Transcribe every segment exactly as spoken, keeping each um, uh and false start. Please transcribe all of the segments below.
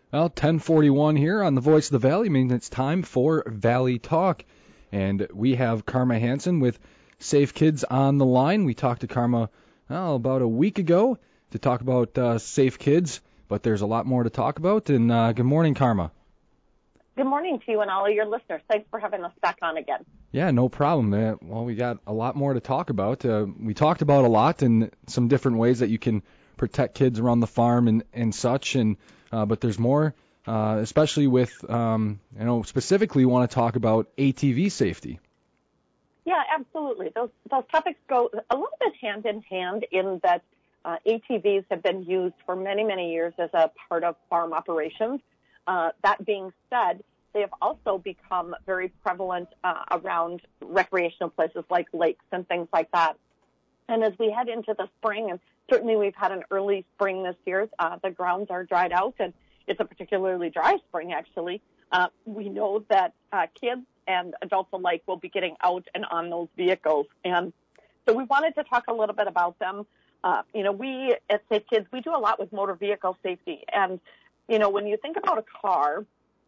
Well, ten forty-one here on the Voice of the Valley means it's time for Valley Talk. And we have Karma Hansen with Safe Kids on the line. We talked to Karma oh, about a week ago to talk about uh, Safe Kids, but there's a lot more to talk about. And uh, good morning, Karma. Good morning to you and all of your listeners. Thanks for having us back on again. Yeah, no problem. Uh, well, we got a lot more to talk about. Uh, we talked about a lot and some different ways that you can protect kids around the farm and, and such, and uh, but there's more, uh, especially with, um, you know, specifically want to talk about A T V safety. Yeah, absolutely. Those those topics go a little bit hand in hand in that uh, A T Vs have been used for many, many years as a part of farm operations. Uh, that being said, they have also become very prevalent uh, around recreational places like lakes and things like that. And as we head into the spring, and certainly we've had an early spring this year, uh, the grounds are dried out, and it's a particularly dry spring, actually. Uh, we know that uh, kids and adults alike will be getting out and on those vehicles. And so we wanted to talk a little bit about them. Uh, you know, we at Safe Kids, we do a lot with motor vehicle safety. And, you know, when you think about a car,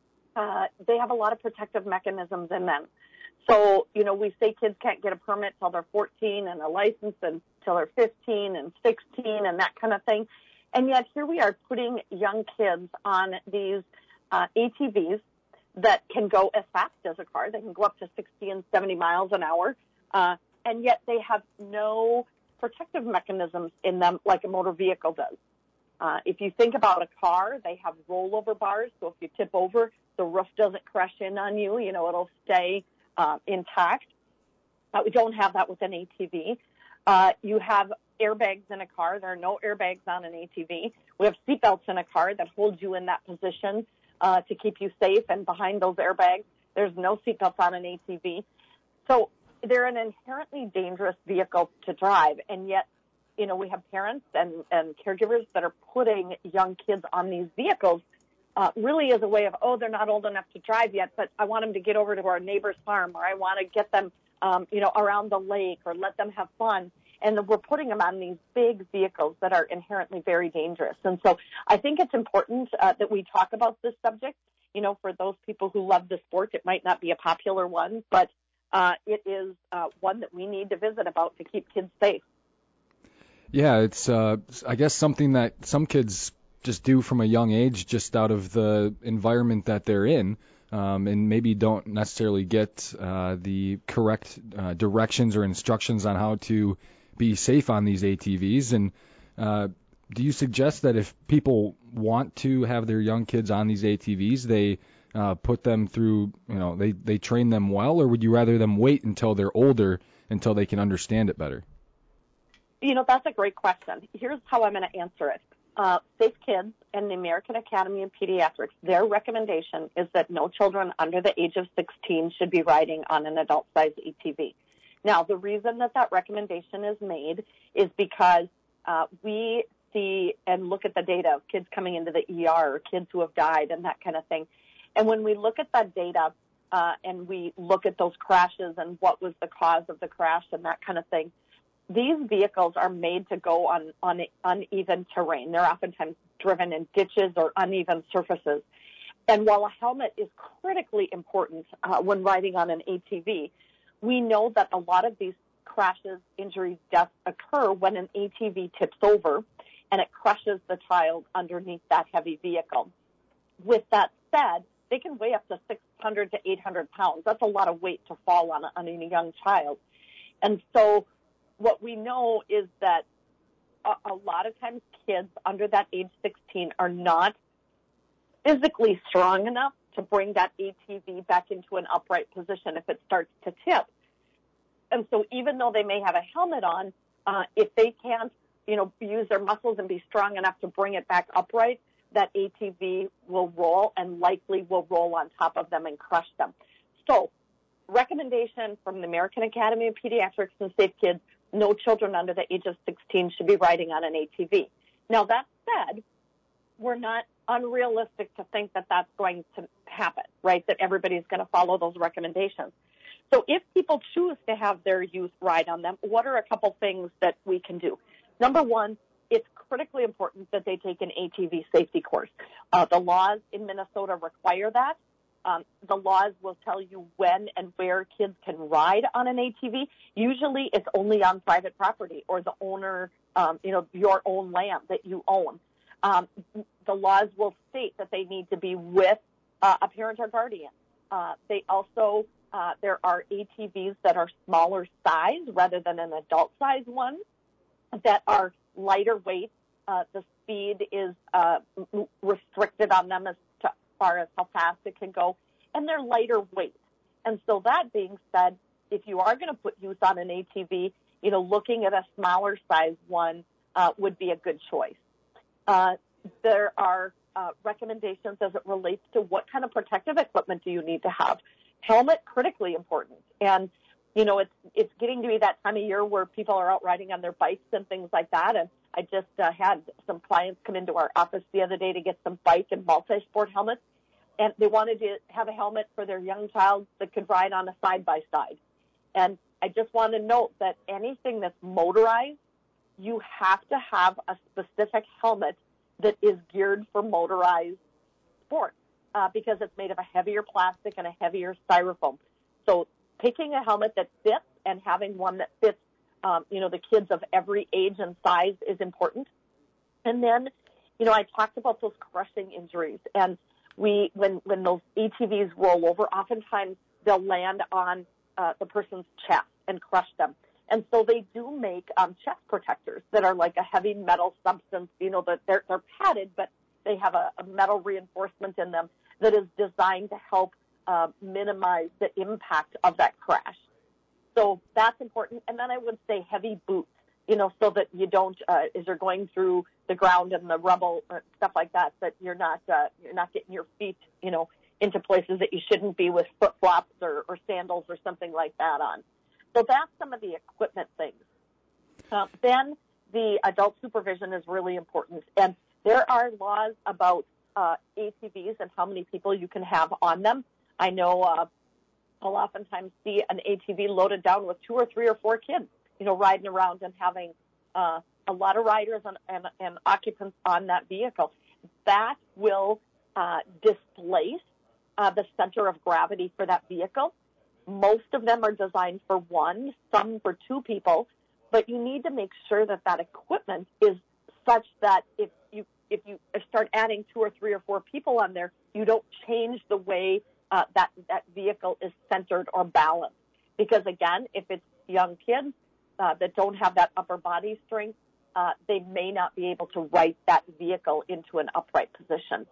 uh, they have a lot of protective mechanisms in them. So, you know, we say kids can't get a permit till they're fourteen and a license until they're fifteen and sixteen and that kind of thing. And yet here we are putting young kids on these uh, A T Vs that can go as fast as a car. They can go up to sixty and seventy miles an hour. Uh, and yet they have no protective mechanisms in them like a motor vehicle does. Uh, if you think about a car, they have rollover bars. So if you tip over, the roof doesn't crash in on you. You know, it'll stay uh, intact. Uh, we don't have that with an A T V. Uh, you have airbags in a car. There are no airbags on an A T V. We have seatbelts in a car that hold you in that position uh, to keep you safe. And behind those airbags, there's no seatbelts on an A T V. So they're an inherently dangerous vehicle to drive, and yet, you know, we have parents and, and caregivers that are putting young kids on these vehicles uh, really as a way of, oh, they're not old enough to drive yet, but I want them to get over to our neighbor's farm, or I want to get them, um, you know, around the lake, or let them have fun. And we're putting them on these big vehicles that are inherently very dangerous. And so I think it's important uh, that we talk about this subject. You know, for those people who love the sport, it might not be a popular one, but uh, it is uh, one that we need to visit about to keep kids safe. Yeah, it's, uh, I guess, something that some kids just do from a young age, just out of the environment that they're in, um, and maybe don't necessarily get uh, the correct uh, directions or instructions on how to be safe on these A T Vs. And uh, do you suggest that if people want to have their young kids on these A T Vs, they uh, put them through, you know, they, they train them well, or would you rather them wait until they're older, until they can understand it better? You know, that's a great question. Here's how I'm going to answer it. Uh, Safe Kids and the American Academy of Pediatrics, their recommendation is that no children under the age of sixteen should be riding on an adult-sized A T V. Now, the reason that that recommendation is made is because uh, we see and look at the data of kids coming into the E R, or kids who have died and that kind of thing. And when we look at that data uh, and we look at those crashes and what was the cause of the crash and that kind of thing, these vehicles are made to go on, on uneven terrain. They're oftentimes driven in ditches or uneven surfaces. And while a helmet is critically important uh, when riding on an A T V, we know that a lot of these crashes, injuries, deaths occur when an A T V tips over and it crushes the child underneath that heavy vehicle. With that said, they can weigh up to six hundred to eight hundred pounds. That's a lot of weight to fall on a, on a young child. And so what we know is that a, a lot of times kids under that age sixteen are not physically strong enough to bring that A T V back into an upright position if it starts to tip. And so even though they may have a helmet on, uh, if they can't, you know, use their muscles and be strong enough to bring it back upright, that A T V will roll and likely will roll on top of them and crush them. So recommendation from the American Academy of Pediatrics and Safe Kids, no children under the age of sixteen should be riding on an A T V. Now, that said, we're not unrealistic to think that that's going to happen, right, that everybody's going to follow those recommendations. So if people choose to have their youth ride on them, what are a couple things that we can do? Number one, it's critically important that they take an A T V safety course. Uh, the laws in Minnesota require that. Um, the laws will tell you when and where kids can ride on an A T V. Usually it's only on private property or the owner, um, you know, your own land that you own. Um, the laws will state that they need to be with uh, a parent or guardian. Uh, they also, uh, there are A T Vs that are smaller size rather than an adult size one that are lighter weight. Uh, the speed is uh, restricted on them as to, far as how fast it can go, and they're lighter weight. And so that being said, if you are going to put youth on an A T V, you know, looking at a smaller size one uh, would be a good choice. Uh, there are uh, recommendations as it relates to what kind of protective equipment do you need to have. Helmet, critically important. And, you know, it's it's getting to be that time of year where people are out riding on their bikes and things like that. And I just uh, had some clients come into our office the other day to get some bike and multi-sport helmets. And they wanted to have a helmet for their young child that could ride on a side-by-side. And I just want to note that anything that's motorized, you have to have a specific helmet that is geared for motorized sports uh, because it's made of a heavier plastic and a heavier styrofoam. So picking a helmet that fits and having one that fits, um, you know, the kids of every age and size is important. And then, you know, I talked about those crushing injuries. And we, when, when those A T Vs roll over, oftentimes they'll land on uh, the person's chest and crush them. And so they do make um, chest protectors that are like a heavy metal substance, you know, that they're, they're padded, but they have a, a metal reinforcement in them that is designed to help uh, minimize the impact of that crash. So that's important. And then I would say heavy boots, you know, so that you don't, uh, as you're going through the ground and the rubble or stuff like that, that you're not, uh, you're not getting your feet, you know, into places that you shouldn't be with flip-flops or, or sandals or something like that on. So that's some of the equipment things. Uh, then the adult supervision is really important. And there are laws about uh, A T Vs and how many people you can have on them. I know uh, I'll oftentimes see an A T V loaded down with two or three or four kids, you know, riding around and having uh, a lot of riders and, and, and occupants on that vehicle. That will uh, displace uh, the center of gravity for that vehicle. Most of them are designed for one, some for two people, but you need to make sure that that equipment is such that if you if you start adding two or three or four people on there, you don't change the way uh, that that vehicle is centered or balanced. Because again, if it's young kids uh, that don't have that upper body strength, uh, they may not be able to right that vehicle into an upright position.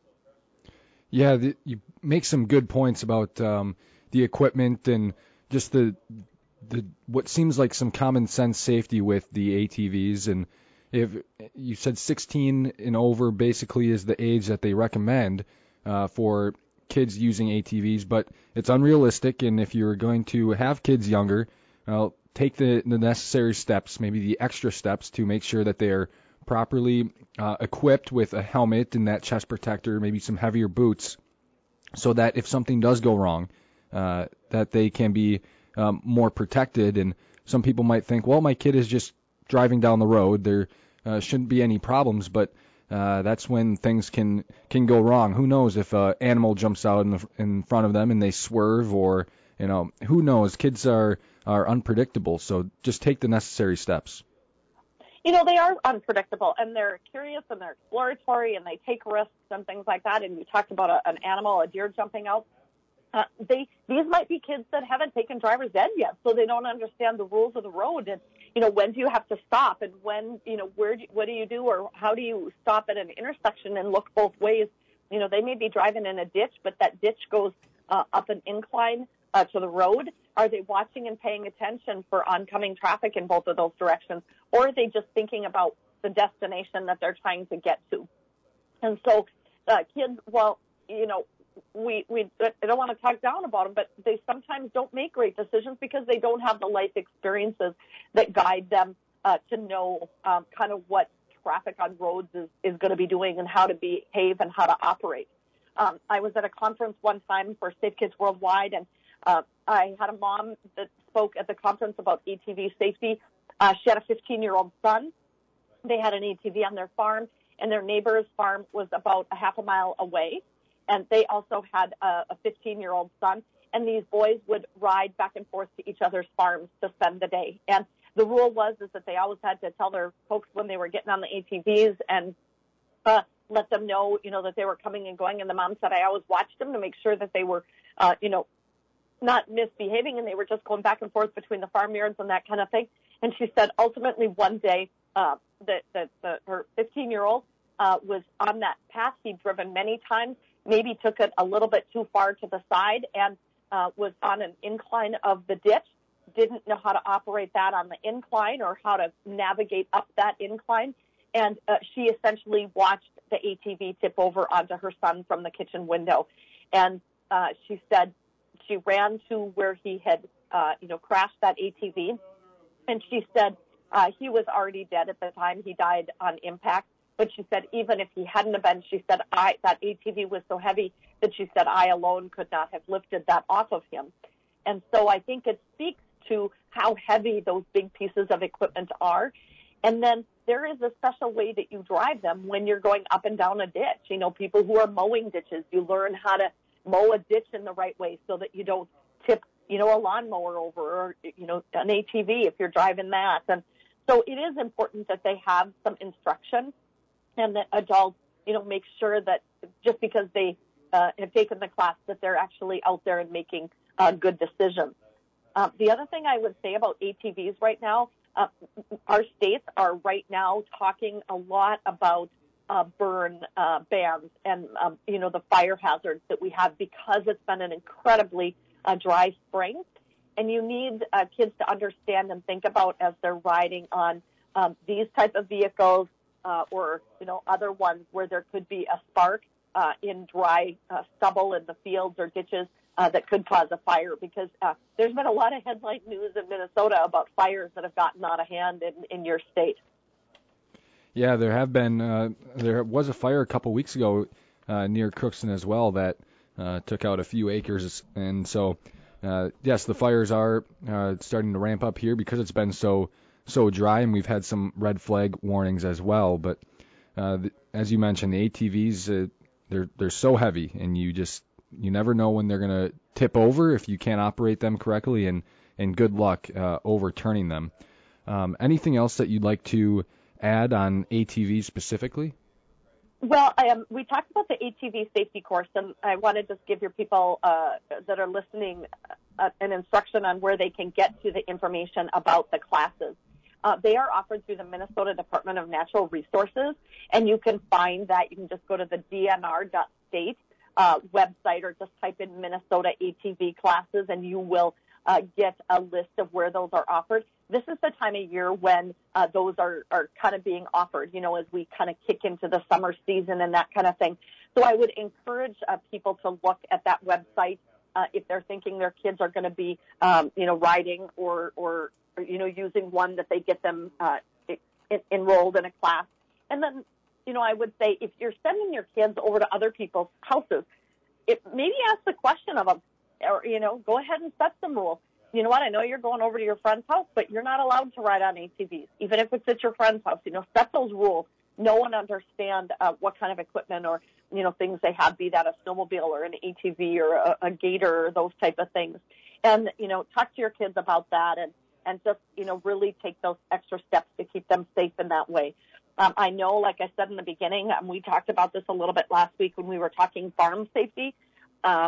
Yeah, the, you make some good points about um, the equipment and just the the what seems like some common sense safety with the A T Vs. And if you said sixteen and over basically is the age that they recommend uh, for kids using A T Vs, but it's unrealistic. And if you're going to have kids younger, uh, take the, the necessary steps, maybe the extra steps, to make sure that they're properly uh, equipped with a helmet and that chest protector, maybe some heavier boots, so that if something does go wrong, uh, that they can be um, more protected. And some people might think, well, my kid is just driving down the road, there uh, shouldn't be any problems, but uh, that's when things can can go wrong. Who knows if an animal jumps out in, the, in front of them and they swerve, or, you know, who knows? Kids are, are unpredictable, so just take the necessary steps. You know, they are unpredictable, and they're curious, and they're exploratory, and they take risks and things like that. And you talked about a, an animal, a deer jumping out. Uh, they these might be kids that haven't taken driver's ed yet, so they don't understand the rules of the road. And, you know, when do you have to stop, and when, you know, where do, what do you do, or how do you stop at an intersection and look both ways? You know, they may be driving in a ditch, but that ditch goes uh, up an incline uh, to the road. Are they watching and paying attention for oncoming traffic in both of those directions? Or are they just thinking about the destination that they're trying to get to? And so uh, kids, well, you know, we, we I don't want to talk down about them, but they sometimes don't make great decisions because they don't have the life experiences that guide them uh, to know um, kind of what traffic on roads is, is going to be doing and how to behave and how to operate. Um, I was at a conference one time for Safe Kids Worldwide, and uh, I had a mom that spoke at the conference about A T V safety. Uh, she had a fifteen-year-old son. They had an A T V on their farm, and their neighbor's farm was about a half a mile away. And they also had a fifteen-year-old son, and these boys would ride back and forth to each other's farms to spend the day. And the rule was is that they always had to tell their folks when they were getting on the A T Vs and uh, let them know, you know, that they were coming and going. And the mom said, I always watched them to make sure that they were, uh, you know, not misbehaving, and they were just going back and forth between the farmyards and that kind of thing. And she said ultimately one day uh, that, that the, her fifteen-year-old uh, was on that path. He'd driven many times, maybe took it a little bit too far to the side, and uh, was on an incline of the ditch, didn't know how to operate that on the incline or how to navigate up that incline. And uh, she essentially watched the A T V tip over onto her son from the kitchen window. And uh, she said she ran to where he had, uh, you know, crashed that A T V. And she said uh, he was already dead at the time. He died on impact. But she said even if he hadn't have been, she said I that A T V was so heavy that she said I alone could not have lifted that off of him. And so I think it speaks to how heavy those big pieces of equipment are. And then there is a special way that you drive them when you're going up and down a ditch. You know, people who are mowing ditches, you learn how to mow a ditch in the right way so that you don't tip, you know, a lawnmower over or, you know, an A T V if you're driving that. And so it is important that they have some instruction and that adults, you know, make sure that just because they uh, have taken the class that they're actually out there and making uh, good decisions. Uh, the other thing I would say about A T Vs right now, uh, our states are right now talking a lot about uh, burn uh, bans and, um, you know, the fire hazards that we have because it's been an incredibly uh, dry spring. And you need uh, kids to understand and think about as they're riding on um, these type of vehicles uh, or, you know, other ones where there could be a spark uh, in dry uh, stubble in the fields or ditches uh, that could cause a fire because uh, there's been a lot of headline news in Minnesota about fires that have gotten out of hand in, in your state. Yeah, there have been. Uh, there was a fire a couple weeks ago uh, near Crookston as well that uh, took out a few acres, and so uh, yes, the fires are uh, starting to ramp up here because it's been so so dry, and we've had some red flag warnings as well. But uh, the, as you mentioned, the A T Vs uh, they're they're so heavy, and you just you never know when they're gonna tip over if you can't operate them correctly, and and good luck uh, overturning them. Um, anything else that you'd like to add on A T Vs specifically? Well, um, we talked about the A T V safety course, and I want to just give your people uh, that are listening uh, an instruction on where they can get to the information about the classes. Uh, they are offered through the Minnesota Department of Natural Resources, and you can find that. You can just go to the D N R dot state uh, website or just type in Minnesota A T V classes, and you will uh, get a list of where those are offered. This is the time of year when uh, those are, are kind of being offered, you know, as we kind of kick into the summer season and that kind of thing. So I would encourage uh, people to look at that website uh, if they're thinking their kids are going to be, um, you know, riding or, or, or, you know, using one that they get them uh, en- enrolled in a class. And then, you know, I would say if you're sending your kids over to other people's houses, it, maybe ask the question of them or, you know, go ahead and set some rules. You know what, I know you're going over to your friend's house, but you're not allowed to ride on A T Vs, even if it's at your friend's house. You know, set those rules. Know and understand uh, what kind of equipment or, you know, things they have, be that a snowmobile or an A T V or a, a gator or those type of things. And, you know, talk to your kids about that and, and just, you know, really take those extra steps to keep them safe in that way. Um, I know, like I said in the beginning, um, we talked about this a little bit last week when we were talking farm safety. Uh,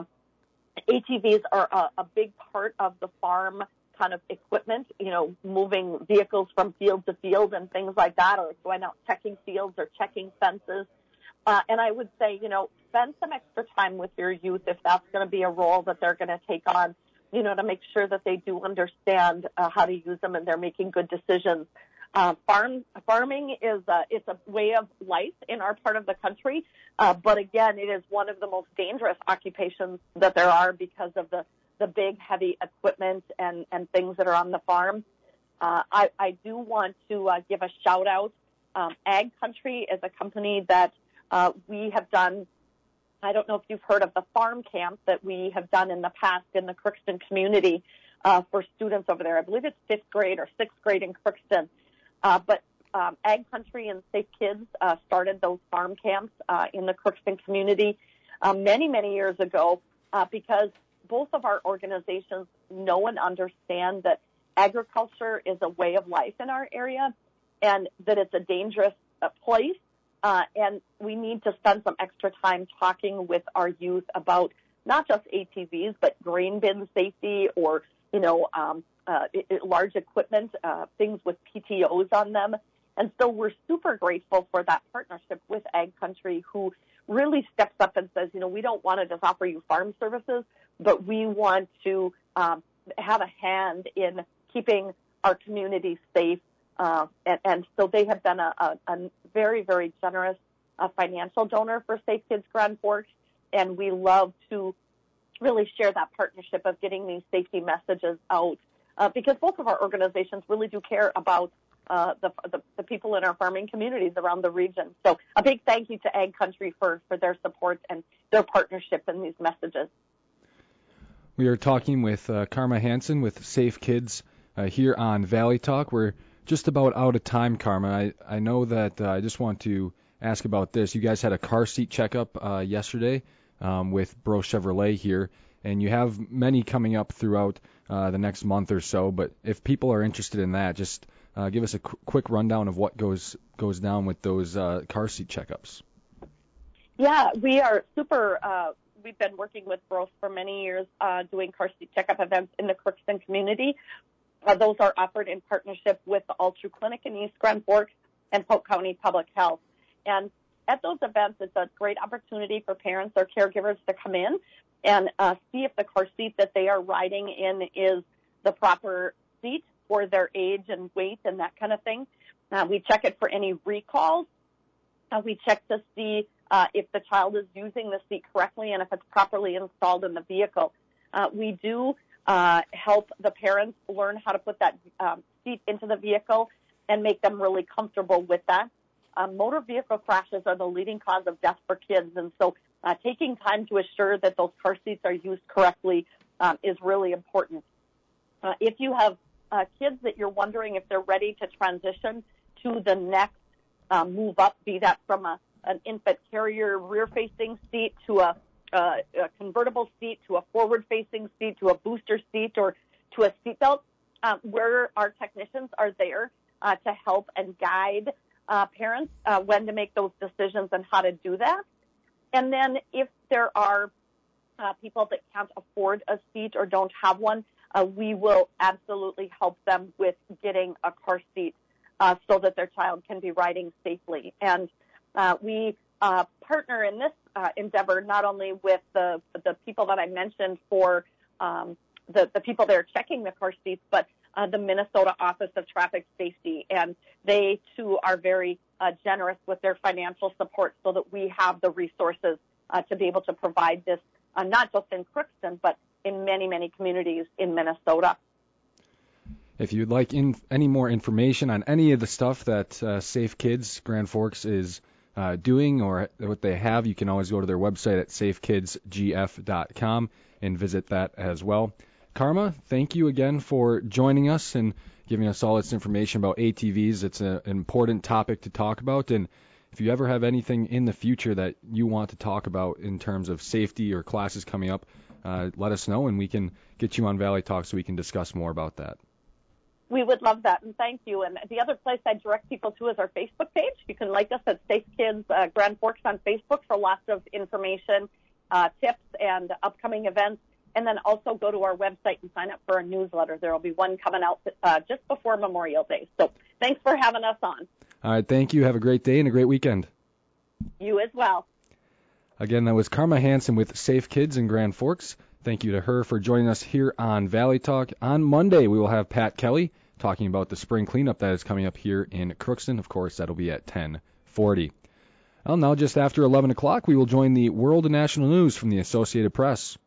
A T Vs are a, a big part of the farm kind of equipment, you know, moving vehicles from field to field and things like that, or going out checking fields or checking fences. Uh, and I would say, you know, spend some extra time with your youth if that's going to be a role that they're going to take on, you know, to make sure that they do understand uh, how to use them and they're making good decisions. Uh, farm farming is a, it's a way of life in our part of the country, uh, but again, it is one of the most dangerous occupations that there are because of the, the big, heavy equipment and, and things that are on the farm. Uh, I, I do want to uh, give a shout out. Um, Ag Country is a company that uh, we have done. I don't know if you've heard of the farm camp that we have done in the past in the Crookston community uh, for students over there. I believe it's fifth grade or sixth grade in Crookston. Uh, but um, Ag Country and Safe Kids uh, started those farm camps uh, in the Crookston community uh, many, many years ago uh, because both of our organizations know and understand that agriculture is a way of life in our area and that it's a dangerous uh, place. Uh, and we need to spend some extra time talking with our youth about not just A T Vs, but grain bin safety or, you know, um, uh, it, it, large equipment, uh, things with P T Os on them. And so we're super grateful for that partnership with Ag Country, who really steps up and says, you know, we don't want to just offer you farm services, but we want to um, have a hand in keeping our community safe. Uh, and, and so they have been a, a, a very, very generous uh, financial donor for Safe Kids Grand Forks, and we love to really share that partnership of getting these safety messages out uh, because both of our organizations really do care about uh, the, the, the people in our farming communities around the region. So a big thank you to Ag Country for, for their support and their partnership in these messages. We are talking with uh, Karma Hansen with Safe Kids uh, here on Valley Talk. We're just about out of time, Karma. I, I know that uh, I just want to ask about this. You guys had a car seat checkup uh, yesterday um, with Bro Chevrolet here, and you have many coming up throughout uh, the next month or so. But if people are interested in that, just uh, give us a qu- quick rundown of what goes goes down with those uh, car seat checkups. Yeah, we are super. Uh, we've been working with Bro for many years uh, doing car seat checkup events in the Crookston community. Uh, those are offered in partnership with the All True Clinic in East Grand Forks and Polk County Public Health. And at those events, it's a great opportunity for parents or caregivers to come in and uh, see if the car seat that they are riding in is the proper seat for their age and weight and that kind of thing. Uh, we check it for any recalls. Uh, we check to see uh, if the child is using the seat correctly and if it's properly installed in the vehicle. Uh, we do Uh, help the parents learn how to put that um, seat into the vehicle and make them really comfortable with that. Um, motor vehicle crashes are the leading cause of death for kids, and so uh, taking time to assure that those car seats are used correctly um, is really important. Uh, if you have uh, kids that you're wondering if they're ready to transition to the next uh, move up, be that from a, an infant carrier rear-facing seat to a Uh, a convertible seat to a forward-facing seat to a booster seat or to a seatbelt, uh, where our technicians are there uh, to help and guide uh, parents uh, when to make those decisions and how to do that. And then if there are uh, people that can't afford a seat or don't have one, uh, we will absolutely help them with getting a car seat uh, so that their child can be riding safely. And uh, we uh, partner in this Uh, endeavor, not only with the the people that I mentioned for um, the, the people that are checking the car seats, but uh, the Minnesota Office of Traffic Safety. And they, too, are very uh, generous with their financial support so that we have the resources uh, to be able to provide this, uh, not just in Crookston, but in many, many communities in Minnesota. If you'd like in, any more information on any of the stuff that uh, Safe Kids Grand Forks is Uh, doing or what they have, you can always go to their website at safe kids g f dot com and visit that as well. Karma, thank you again for joining us and giving us all this information about A T Vs. It's a, an important topic to talk about, and if you ever have anything in the future that you want to talk about in terms of safety or classes coming up, uh, let us know and we can get you on Valley Talk so we can discuss more about that. We would love that, and thank you. And the other place I direct people to is our Facebook page. You can like us at Safe Kids uh, Grand Forks on Facebook for lots of information, uh, tips, and upcoming events. And then also go to our website and sign up for our newsletter. There will be one coming out uh, just before Memorial Day. So thanks for having us on. All right, thank you. Have a great day and a great weekend. You as well. Again, that was Karma Hansen with Safe Kids in Grand Forks. Thank you to her for joining us here on Valley Talk. On Monday, we will have Pat Kelly talking about the spring cleanup that is coming up here in Crookston. Of course, that'll be at ten forty. Well, now just after eleven o'clock, we will join the World and National News from the Associated Press.